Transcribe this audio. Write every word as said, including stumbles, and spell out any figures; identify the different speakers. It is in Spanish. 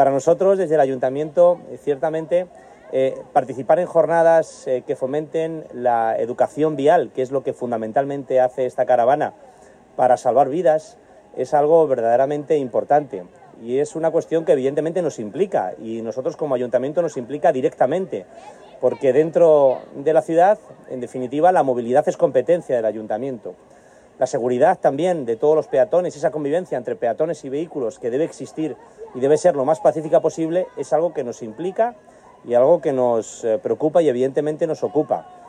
Speaker 1: Para nosotros, desde el Ayuntamiento, eh, ciertamente, eh, participar en jornadas eh, que fomenten la educación vial, que es lo que fundamentalmente hace esta caravana para salvar vidas, es algo verdaderamente importante. Y es una cuestión que evidentemente nos implica, y nosotros como Ayuntamiento nos implica directamente, porque dentro de la ciudad, en definitiva, la movilidad es competencia del Ayuntamiento. La seguridad también de todos los peatones, esa convivencia entre peatones y vehículos que debe existir y debe ser lo más pacífica posible, es algo que nos implica y algo que nos preocupa y evidentemente nos ocupa.